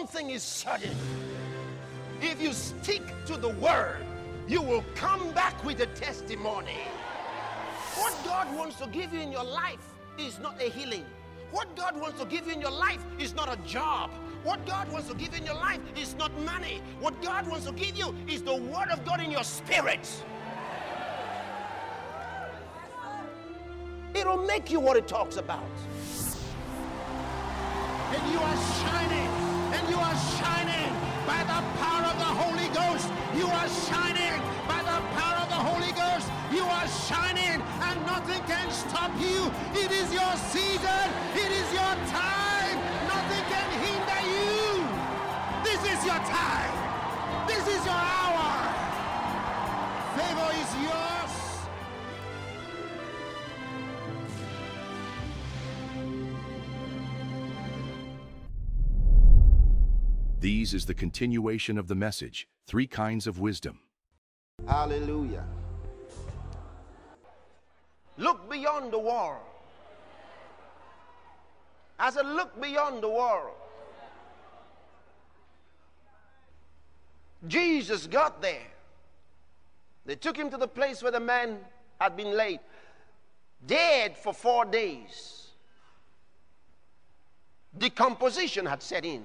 thing is certain. If you stick to the word, you will come back with a testimony. What God wants to give you in your life is not a healing. What God wants to give you in your life is not a job. What God wants to give you in your life is not money. What God wants to give you is the word of God in your spirit. It'll make you what it talks about. And you are shining. And you are shining by the power of the Holy Ghost. You are shining by the power of the Holy Ghost. You are shining and nothing can stop you. It is your season. It is your time. Nothing can hinder you. This is your time. This is your hour. Favor is yours. These is the continuation of the message, 3 kinds of wisdom. Hallelujah. Look beyond the world. I said, look beyond the world. Jesus got there. They took him to the place where the man had been laid, dead for 4 days. Decomposition had set in.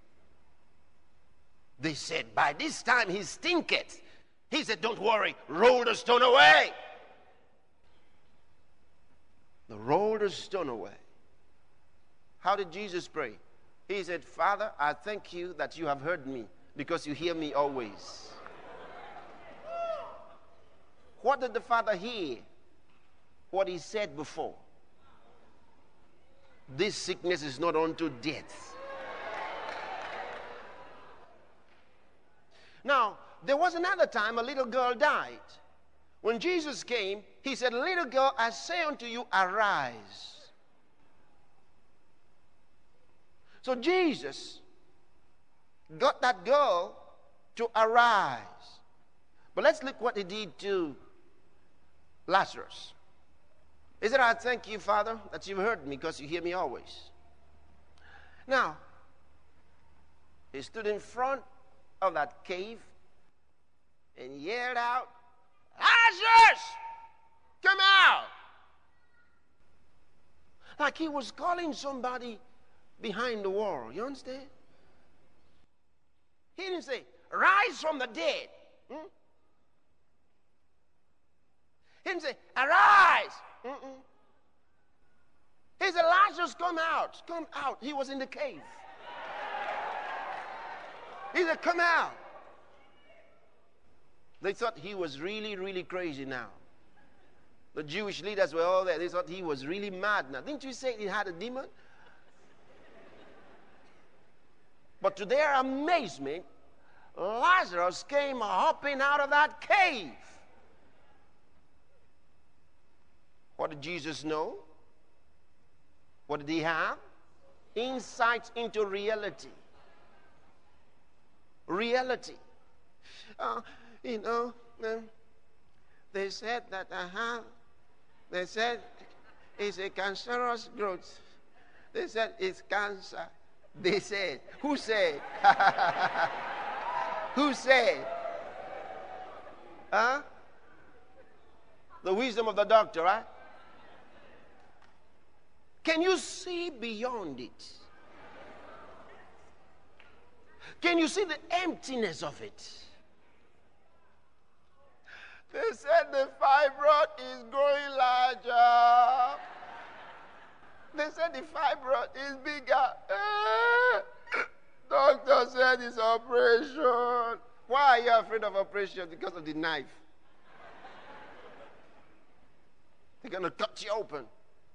They said, by this time he stinketh. He said, don't worry, roll the stone away. They rolled the stone away. How did Jesus pray? He said, Father, I thank you that you have heard me because you hear me always. What did the Father hear? What he said before. This sickness is not unto death. Now, there was another time a little girl died. When Jesus came, he said, little girl, I say unto you, arise. So Jesus got that girl to arise. But let's look what he did to Lazarus. He said, I thank you, Father, that you've heard me because you hear me always. Now, he stood in front of that cave and yelled out, Lazarus, come out. Like he was calling somebody behind the wall. You understand? He didn't say, rise from the dead. He didn't say, arise. He said, Lazarus, come out. Come out. He was in the cave. He said, come out. They thought he was really, really crazy now. The Jewish leaders were all there. They thought he was really mad now. Didn't you say he had a demon? But to their amazement, Lazarus came hopping out of that cave. What did Jesus know? What did he have? Insight into reality. Reality. They said that they said it's a cancerous growth. They said it's cancer. They said, who said? Who said? Huh? The wisdom of the doctor, right? Can you see beyond it? Can you see the emptiness of it? They said the fibroid is growing larger. They said the fibroid is bigger. Doctor said it's operation. Why are you afraid of operation? Because of the knife. They're going to cut you open.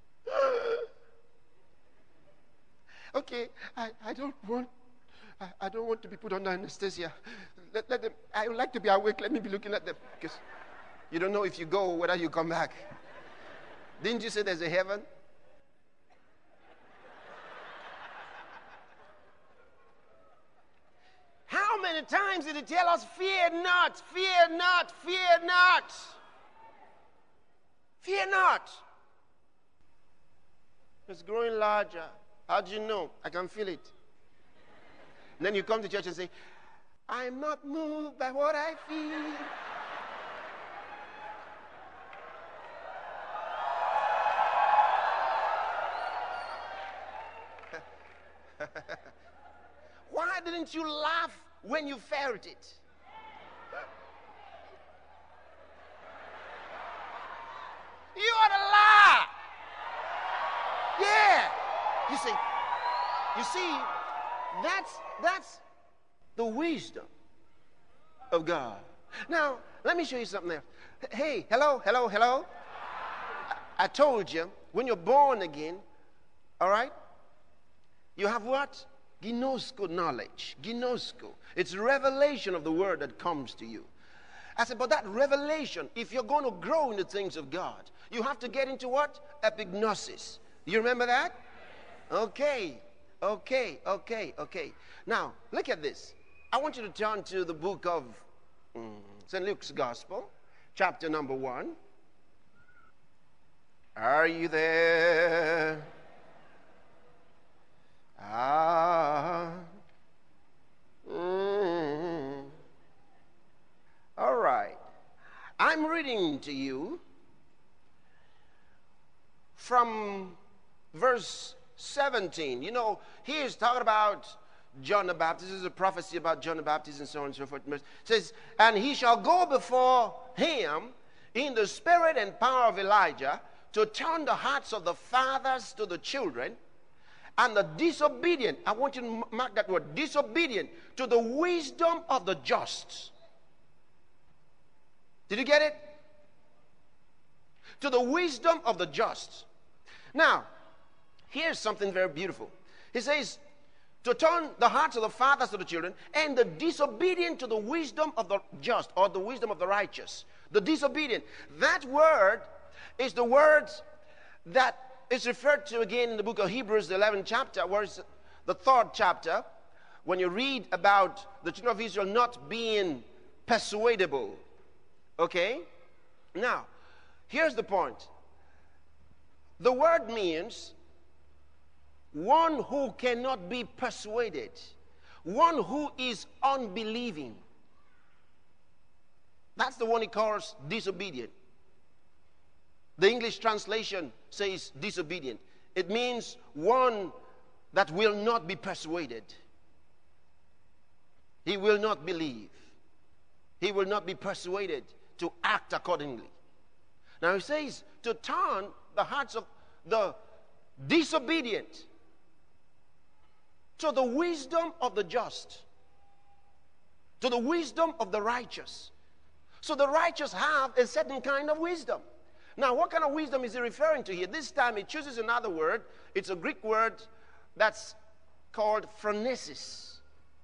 Okay, I don't want to be put under anesthesia. Let them, I would like to be awake. Let me be looking at them. Because you don't know if you go, whether you come back. Didn't you say there's a heaven? How many times did he tell us, fear not, fear not, fear not? Fear not. It's growing larger. How do you know? I can feel it. And then you come to church and say, I'm not moved by what I feel. Why didn't you laugh when you felt it? You ought to laugh. Yeah. You see, that's the wisdom of God. Now, let me show you something else. Hey, hello. I told you, when you're born again, all right, you have what? Ginosko knowledge. Ginosko. It's revelation of the word that comes to you. I said, but that revelation, if you're going to grow in the things of God, you have to get into what? Epignosis. You remember that? Okay. Now, look at this. I want you to turn to the book of St. Luke's Gospel, chapter number 1. Are you there? All right. I'm reading to you from verse 17. You know, he is talking about John the Baptist. This is a prophecy about John the Baptist and so on and so forth. It says, and he shall go before him in the spirit and power of Elijah to turn the hearts of the fathers to the children and the disobedient. I want you to mark that word, disobedient, to the wisdom of the just. Did you get it? To the wisdom of the just. Now, here's something very beautiful. He says, to turn the hearts of the fathers to the children, and the disobedient to the wisdom of the just, or the wisdom of the righteous. The disobedient. That word is the word that is referred to again in the book of Hebrews, the 11th chapter, where it's the 3rd chapter, when you read about the children of Israel not being persuadable. Okay? Now, here's the point. The word means one who cannot be persuaded, one who is unbelieving. That's the one he calls disobedient. The English translation says disobedient. It means one that will not be persuaded. He will not believe. He will not be persuaded to act accordingly. Now he says to turn the hearts of the disobedient to the wisdom of the just, to the wisdom of the righteous. So the righteous have a certain kind of wisdom. Now, what kind of wisdom is he referring to here? This time he chooses another word. It's a Greek word that's called phronesis.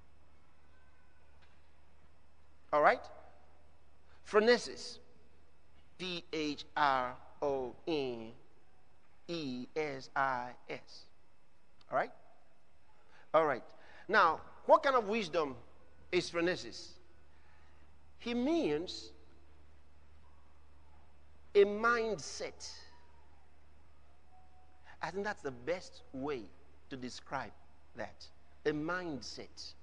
All right? Phronesis. Phronesis. All right? All right. Now, what kind of wisdom is phronesis? He means a mindset. I think that's the best way to describe that. A mindset.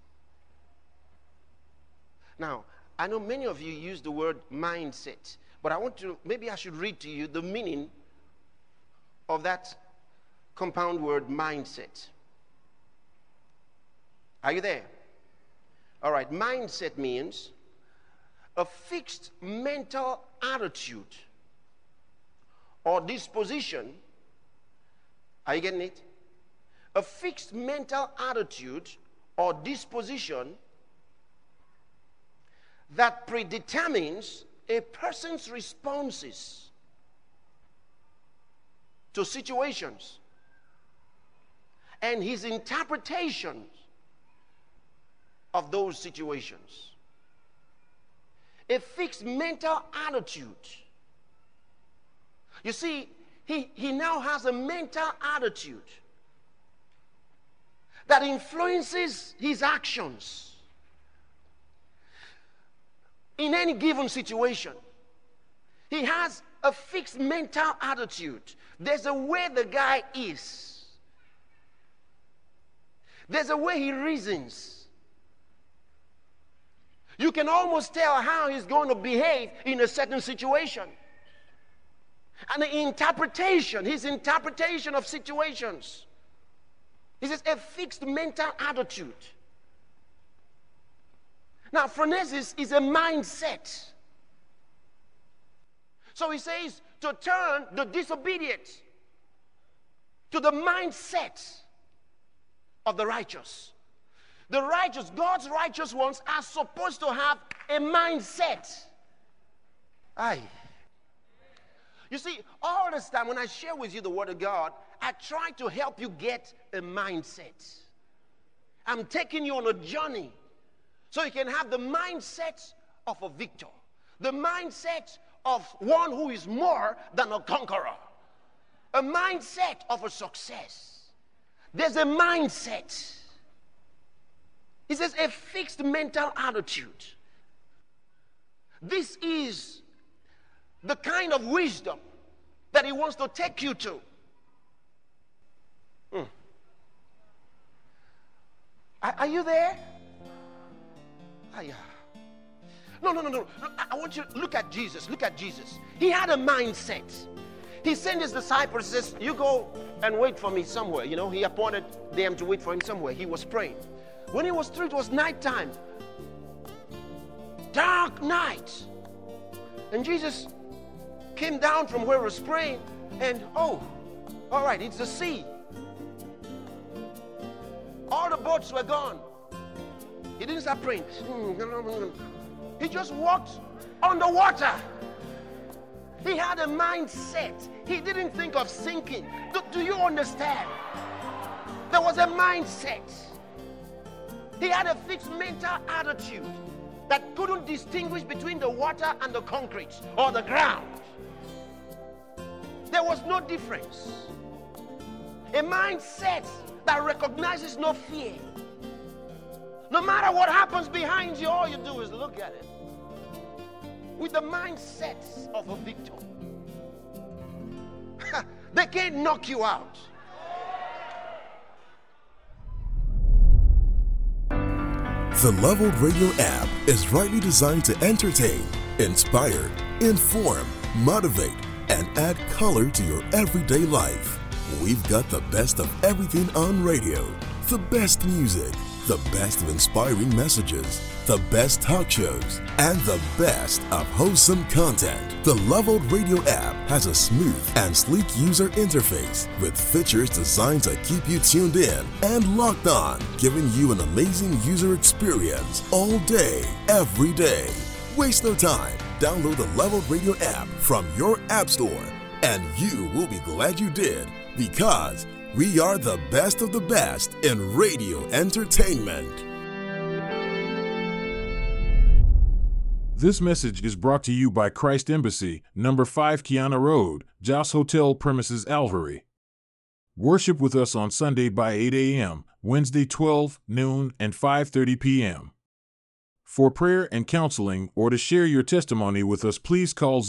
Now, I know many of you use the word mindset, but maybe I should read to you the meaning of that compound word mindset. Are you there? All right. Mindset means a fixed mental attitude or disposition. Are you getting it? A fixed mental attitude or disposition that predetermines a person's responses to situations and his interpretations of those situations. A fixed mental attitude. You see, he now has a mental attitude that influences his actions in any given situation. He has a fixed mental attitude. There's a way the guy is. There's a way he reasons. You can almost tell how he's going to behave in a certain situation. And his interpretation of situations. He says a fixed mental attitude. Now, phronesis is a mindset. So he says to turn the disobedient to the mindset of the righteous. The righteous, God's righteous ones, are supposed to have a mindset. Aye. You see, all this time when I share with you the Word of God, I try to help you get a mindset. I'm taking you on a journey so you can have the mindset of a victor, the mindset of one who is more than a conqueror, a mindset of a success. There's a mindset. He says a fixed mental attitude. This is the kind of wisdom that he wants to take you to. Are you there? No. I want you to look at Jesus. Look at Jesus. He had a mindset. He sent his disciples, says, you go and wait for me somewhere. You know, he appointed them to wait for him somewhere. He was praying. When he was through, it was nighttime. Dark night. And Jesus came down from where he was praying, and all right, it's the sea. All the boats were gone. He didn't start praying. He just walked on the water. He had a mindset. He didn't think of sinking. Do you understand? There was a mindset. He had a fixed mental attitude that couldn't distinguish between the water and the concrete or the ground. There was no difference. A mindset that recognizes no fear. No matter what happens behind you, all you do is look at it with the mindset of a victor. They can't knock you out. The Leveled Radio app is rightly designed to entertain, inspire, inform, motivate, and add color to your everyday life. We've got the best of everything on radio, the best music, the best of inspiring messages, the best talk shows, and the best of wholesome content. The Leveled Radio app has a smooth and sleek user interface with features designed to keep you tuned in and locked on, giving you an amazing user experience all day, every day. Waste no time. Download the Leveled Radio app from your app store, and you will be glad you did, because we are the best of the best in radio entertainment. This message is brought to you by Christ Embassy, number 5 Kiana Road, Joss Hotel premises, Alvery. Worship with us on Sunday by 8 a.m., Wednesday 12, noon, and 5:30 p.m. For prayer and counseling or to share your testimony with us, please call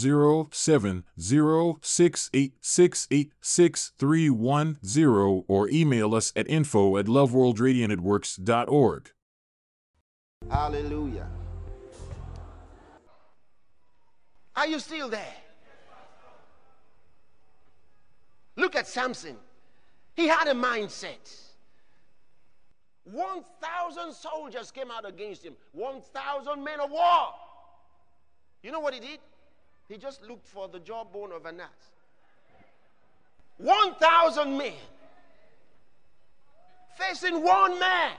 070-686-86310 or email us at info@loveworldradionetworks.org. Hallelujah. Are you still there? Look at Samson. He had a mindset. 1,000 soldiers came out against him. 1,000 men of war. You know what he did? He just looked for the jawbone of an ass. 1,000 men facing one man.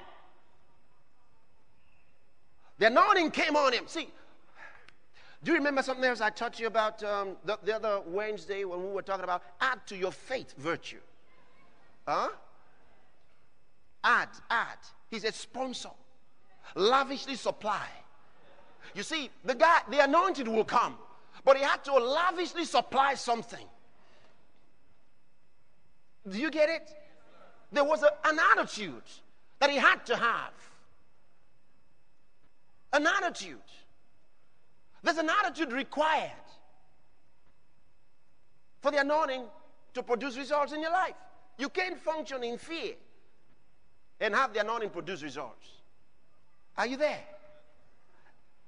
The anointing came on him. See, do you remember something else I taught you about the other Wednesday when we were talking about add to your faith virtue? Huh? Add. He's a sponsor. Lavishly supply. You see, the anointed will come, but he had to lavishly supply something. Do you get it? There was an attitude that he had to have. An attitude. There's an attitude required for the anointing to produce results in your life. You can't function in fear and have the anointing produce results. Are you there?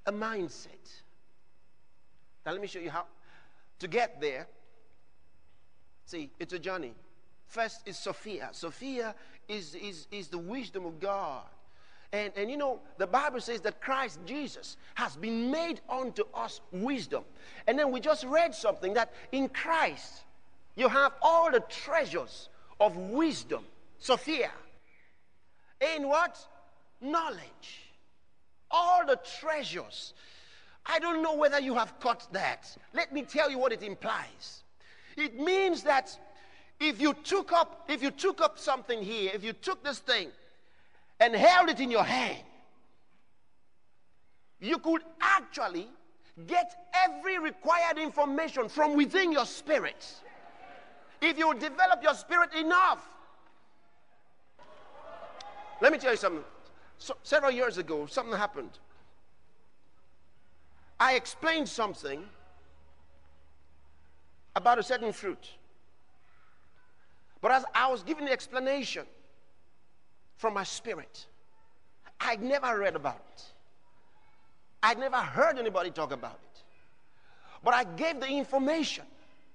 a mindset. Now let me show you how to get there. See, it's a journey. First is Sophia. Sophia is the wisdom of God. And you know, the Bible says that Christ Jesus has been made unto us wisdom. And then we just read something that in Christ you have all the treasures of wisdom. Sophia. In what? Knowledge. All the treasures. I don't know whether you have caught that. Let me tell you what it implies. It means that if you took up something here, if you took this thing and held it in your hand, you could actually get every required information from within your spirit. If you develop your spirit enough. Let me tell you something. Several years ago, something happened. I explained something about a certain fruit. But as I was giving the explanation from my spirit, I'd never read about it. I'd never heard anybody talk about it. But I gave the information.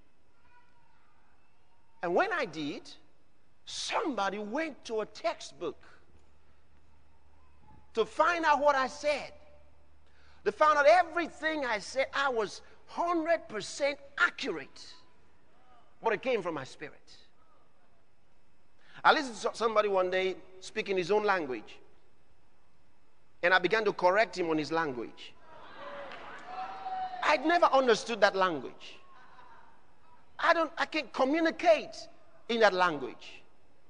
And when I did, somebody went to a textbook to find out what I said. They found out everything I said, I was 100% accurate. But it came from my spirit. I listened to somebody one day speaking his own language. And I began to correct him on his language. I'd never understood that language. I can't communicate in that language.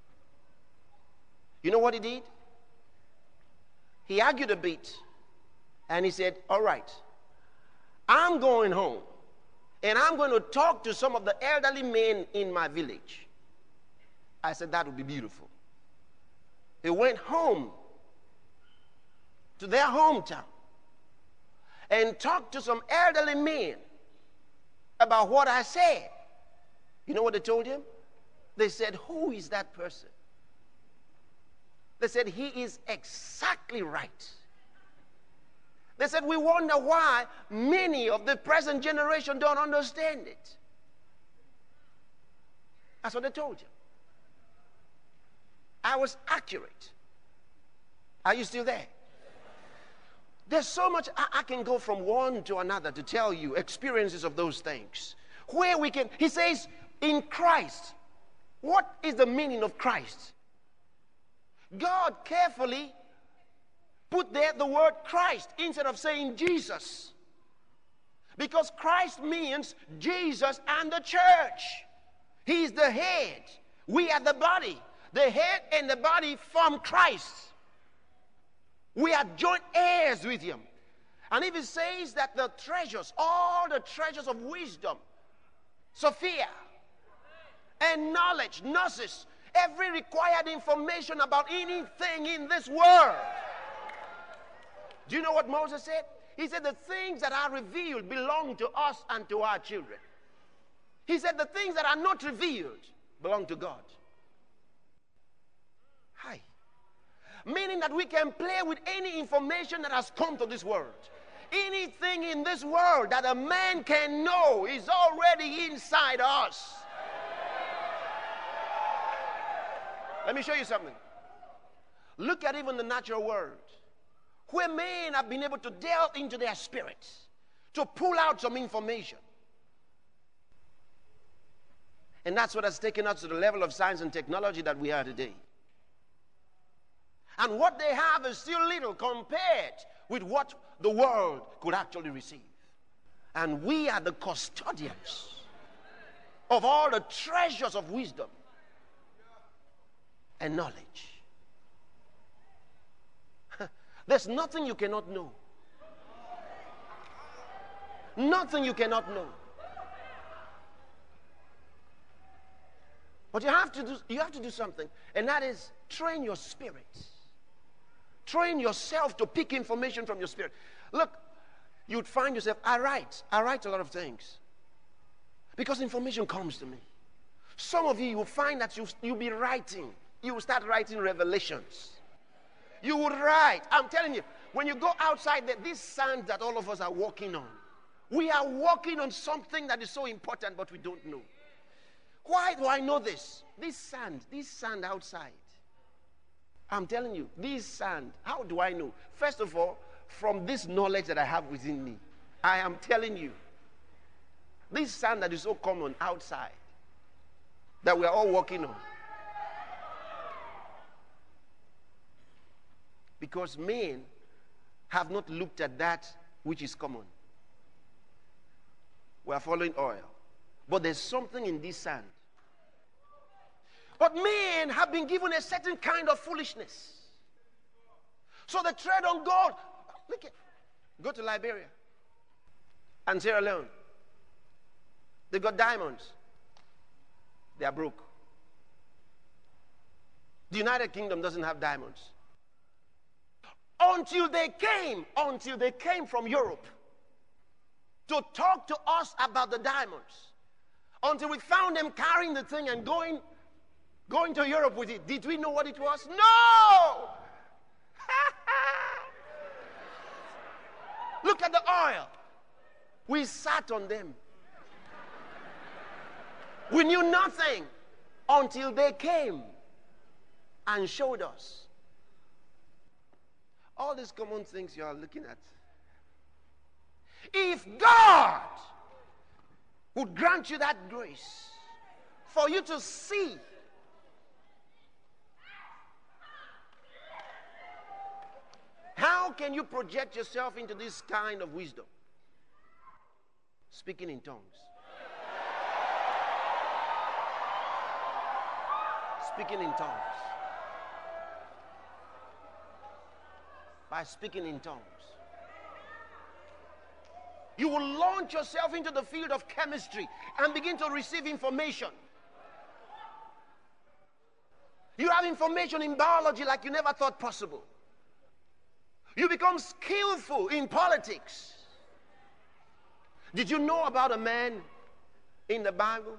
You know what he did? He argued a bit. And he said, all right, I'm going home. And I'm going to talk to some of the elderly men in my village. I said, that would be beautiful. He went home to their hometown and talked to some elderly men about what I said. You know what they told him? They said, who is that person? They said, he is exactly right. They said, we wonder why many of the present generation don't understand it. That's what they told you. I was accurate. Are you still there? There's so much I can go from one to another to tell you experiences of those things. Where we can, he says, in Christ. What is the meaning of Christ? God carefully put there the word Christ instead of saying Jesus. Because Christ means Jesus and the church. He's the head. We are the body. The head and the body form Christ. We are joint heirs with him. And if it says that the treasures, all the treasures of wisdom, Sophia, and knowledge, gnosis, every required information about anything in this world. Do you know what Moses said? He said the things that are revealed belong to us and to our children. He said the things that are not revealed belong to God. Hi. Meaning that we can play with any information that has come to this world. Anything in this world that a man can know is already inside us. Let me show you something. Look at even the natural world, where men have been able to delve into their spirits to pull out some information. And that's what has taken us to the level of science and technology that we are today. And what they have is still little compared with what the world could actually receive. And we are the custodians of all the treasures of wisdom and knowledge. There's nothing you cannot know. Nothing you cannot know. But you have to do something, and that is train your spirit. Train yourself to pick information from your spirit. Look, you'd find yourself, I write a lot of things because information comes to me. Some of you will find that you'll be writing. You will start writing revelations. You will write. I'm telling you, when you go outside there, this sand that all of us are walking on, we are walking on something that is so important, but we don't know. Why do I know this? This sand outside. I'm telling you, this sand, how do I know? First of all, from this knowledge that I have within me, I am telling you, this sand that is so common outside, that we are all walking on. Because men have not looked at that which is common. We are following oil. But there's something in this sand. But men have been given a certain kind of foolishness. So they tread on God. Look at, go to Liberia and Sierra Leone. They got diamonds. They are broke. The United Kingdom doesn't have diamonds. Until they came from Europe to talk to us about the diamonds. Until we found them carrying the thing and going to Europe with it. Did we know what it was? No! Look at the oil. We sat on them. We knew nothing until they came and showed us. All these common things you are looking at. If God would grant you that grace for you to see how can you project yourself into this kind of wisdom? Speaking in tongues. Speaking in tongues. By speaking in tongues. You will launch yourself into the field of chemistry and begin to receive information. You have information in biology like you never thought possible. You become skillful in politics. Did you know about a man in the Bible?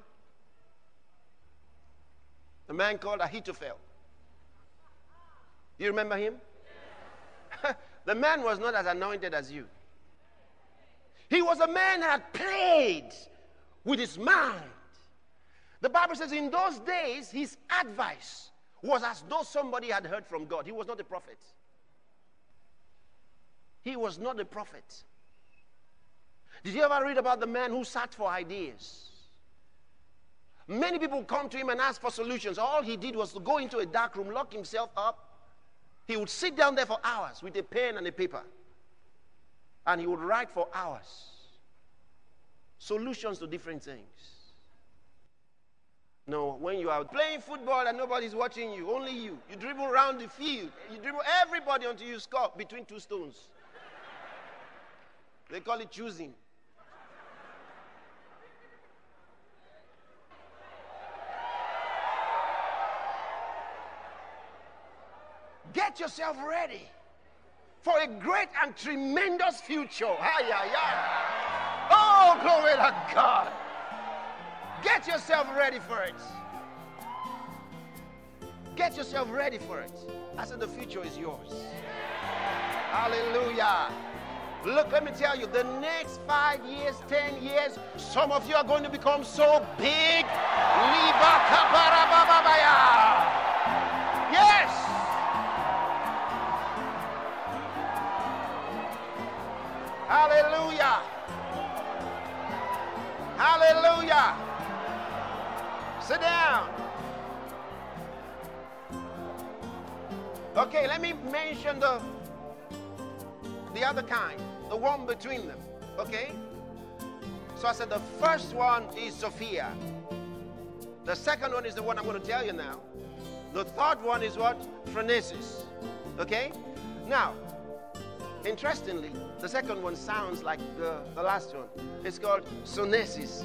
A man called Ahithophel. You remember him? The man was not as anointed as you. He was a man that had played with his mind. The Bible says in those days, his advice was as though somebody had heard from God. He was not a prophet. He was not a prophet. Did you ever read about the man who sat for ideas? Many people come to him and ask for solutions. All he did was to go into a dark room, lock himself up. He would sit down there for hours with a pen and a paper. And he would write for hours. Solutions to different things. No, when you are playing football and nobody's watching you, only you. You dribble around the field. You dribble everybody until you score between two stones. They call it choosing. Get yourself ready for a great and tremendous future. Oh, glory to God. Get yourself ready for it. Get yourself ready for it. I said the future is yours. Hallelujah. Look, let me tell you, the next 5 years, 10 years, some of you are going to become so big. Yes. Hallelujah. Hallelujah. Sit down. Okay, let me mention the other kind, the one between them. Okay? So I said the first one is Sophia. The second one is the one I'm going to tell you now. The third one is what? Phronesis. Okay? Now, interestingly, the second one sounds like the last one. It's called Sonesis.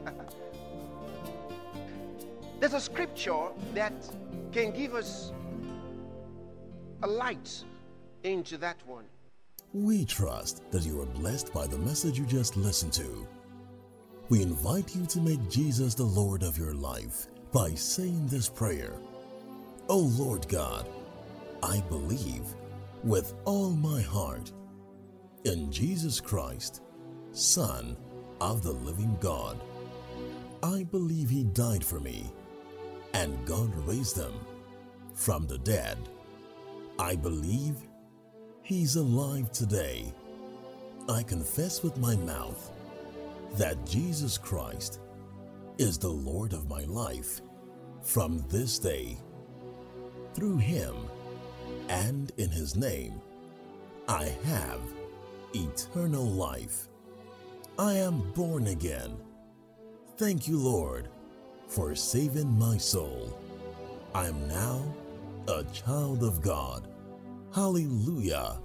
There's a scripture that can give us a light into that one. We trust that you are blessed by the message you just listened to. We invite you to make Jesus the Lord of your life by saying this prayer. Oh Lord God, I believe with all my heart in Jesus Christ, Son of the living God. I believe He died for me, and God raised Him from the dead. I believe He's alive today. I confess with my mouth that Jesus Christ is the Lord of my life from this day. Through Him and in His name, I have eternal life. I am born again. Thank you, Lord, for saving my soul. I am now a child of God. Hallelujah.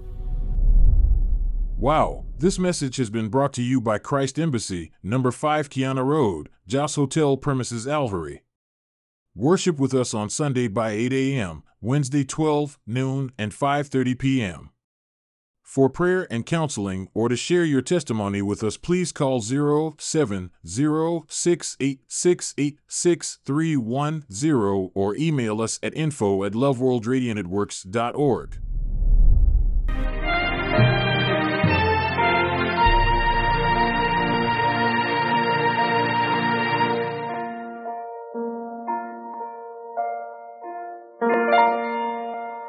Wow, this message has been brought to you by Christ Embassy, number 5 Kiana Road, Joss Hotel Premises, Alvery. Worship with us on Sunday by 8 a.m., Wednesday 12, noon, and 5:30 p.m. For prayer and counseling or to share your testimony with us, please call 07068686310 or email us at info@loveworldradionetworks.org.